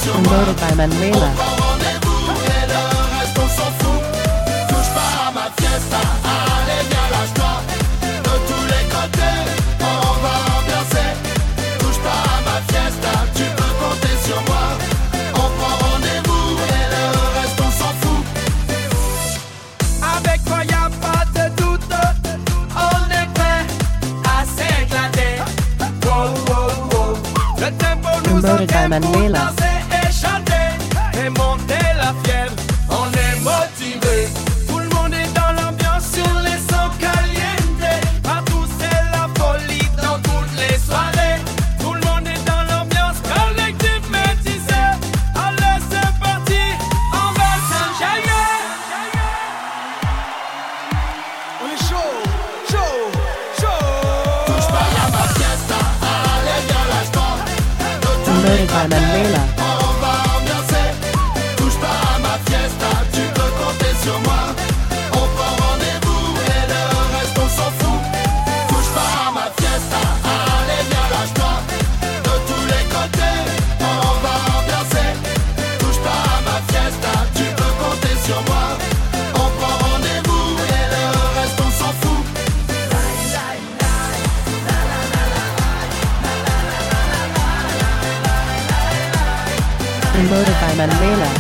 Promoted by Manuela. Promoted by Manuela. Et monter la fièvre, on est motivé. Tout le monde est dans l'ambiance sur les sons calientes. Partout c'est la folie dans toutes les soirées. Tout le monde est dans l'ambiance collective métissée. Allez c'est parti, on va s'enjailler. On est chaud, chaud, chaud. Touche pas à ma fiesta, allez viens lâche-toi. Promoted by Manuela. Promoted by Manuela.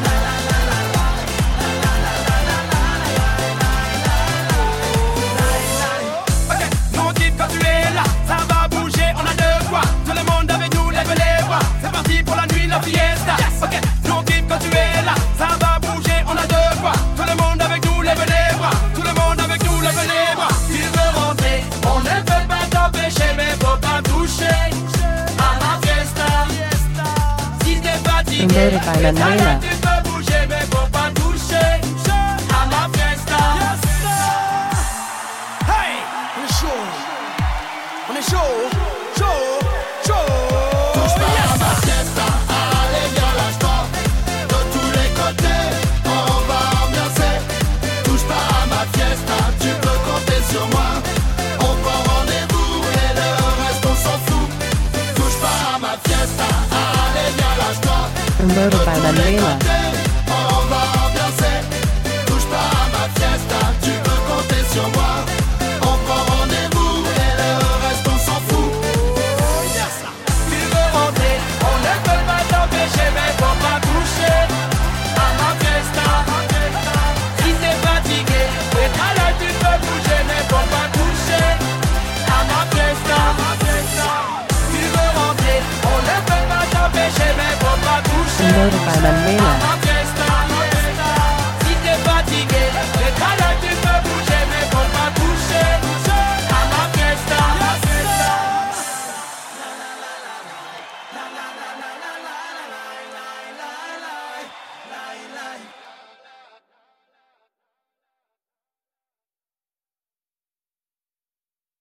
Ok, mon type quand tu es là, ça va bouger, on a de quoi. Tout le monde avec nous, lève les bras. C'est parti pour la nuit, la fiesta. Ok, mon type quand tu es là, ça va bouger, on a de quoi. Tout le monde avec nous, lève les bras. Tout le monde avec nous, lève les bras. Tu veux rentrer, on ne peut pas t'empêcher, mais faut pas toucher à ma fiesta. Si t'es fatigué, Promoted by Manuela. tu peux bouger, mais faut pas toucher à ma fiesta. Hey, on est chaud, on est chaud, chaud, chaud. Touche pas à ma fiesta, allez viens lâche-toi. De tous les côtés, on va ambiancer. Touche pas à ma fiesta, tu peux compter sur moi. On prend rendez-vous et le reste on s'en fout. Touche pas à ma fiesta, allez viens lâche-toi. Promoted by Manuela. On va ambiancer. Touche pas à ma fiesta, tu peux compter sur moi. On prend rendez-vous et le reste on s'en fout. Tu veux rentrer, on ne peut pas t'empêcher, mais faut pas toucher à ma fiesta. Si t'es fatigué, là tu peux bouger, mais faut pas toucher à ma fiesta. Tu veux rentrer, on ne peut pas t'empêcher, mais faut pas toucher Promoted by Manuela. à ma